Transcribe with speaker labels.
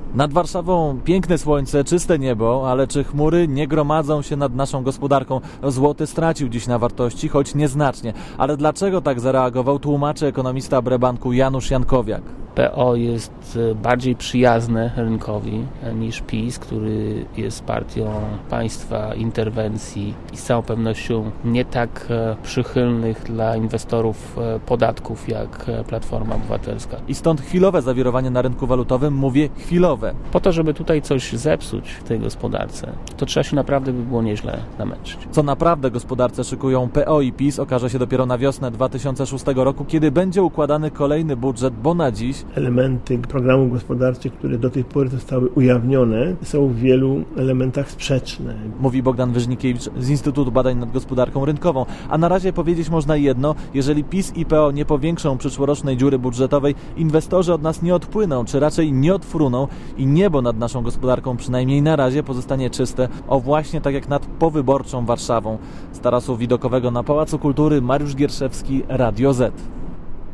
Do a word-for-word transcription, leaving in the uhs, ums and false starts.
Speaker 1: Nad Warszawą piękne słońce, czyste niebo, ale czy chmury nie gromadzą się nad naszą gospodarką? Złoty stracił dziś na wartości, choć nieznacznie. Ale dlaczego tak zareagował, tłumaczy ekonomista Brebanku Janusz Jankowiak.
Speaker 2: P O jest bardziej przyjazne rynkowi niż PiS, który jest partią państwa, interwencji i z całą pewnością nie tak przychylnych dla inwestorów podatków jak Platforma Obywatelska.
Speaker 1: I stąd chwilowe zawirowanie na rynku walutowym, mówię chwilowe.
Speaker 2: Po to, żeby tutaj coś zepsuć w tej gospodarce, to trzeba się naprawdę by było nieźle namęczyć.
Speaker 1: Co naprawdę gospodarce szykują P O i PiS, okaże się dopiero na wiosnę dwa tysiące szóstego roku, kiedy będzie układany kolejny budżet, bo na dziś
Speaker 3: elementy programów gospodarczych, które do tej pory zostały ujawnione, są w wielu elementach sprzeczne.
Speaker 1: Mówi Bogdan Wyżnikiewicz z Instytutu Badań nad Gospodarką Rynkową. A na razie powiedzieć można jedno, jeżeli PiS i P O nie powiększą przyszłorocznej dziury budżetowej, inwestorzy od nas nie odpłyną, czy raczej nie odfruną i niebo nad naszą gospodarką przynajmniej na razie pozostanie czyste, o właśnie tak jak nad powyborczą Warszawą. Z tarasu widokowego na Pałacu Kultury Mariusz Gierszewski, Radio Z.